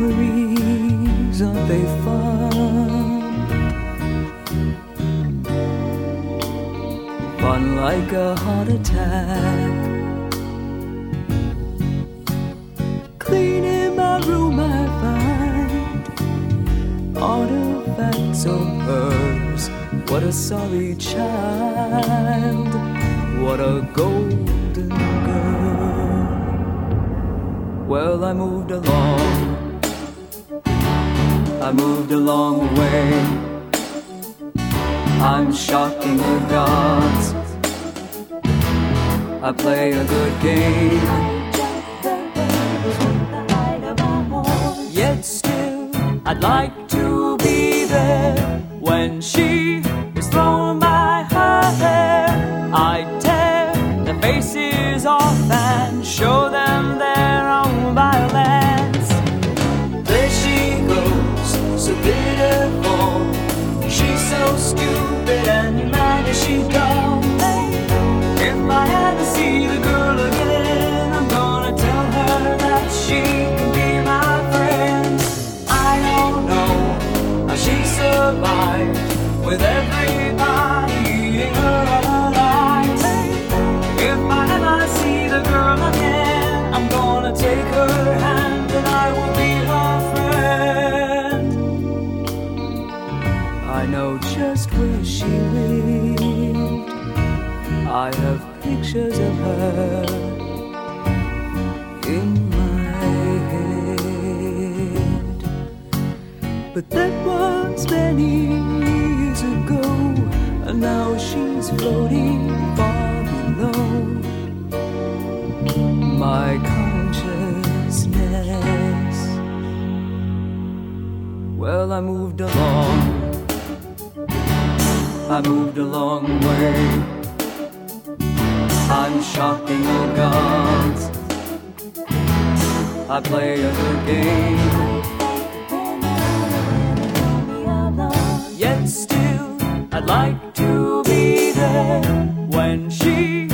memories, aren't they fun? Fun like a heart attack. Cleaning my room I find artifacts of hers. What a sorry child, what a golden girl. Well, I moved a long way. I'm shocking the gods. I play a good game. Yet still, I'd like to be there when she is thrown by her hair. I tear the faces off and show them their own violence. There she goes, so pitiful. She's so stupid and mad as she goes. If I had to see the girl again, I'm gonna tell her that she can be my friend. I don't know how she survived with everybody eating her alive. If I ever see the girl again, I'm gonna take her hand and I will be her friend. I know just where she lived. I have pictures of her in my head. But that was many years ago, and now she's floating far below my consciousness. Well, I moved a long way. I'm shocking the gods. I play a good game. Yet still, I'd like to be there when she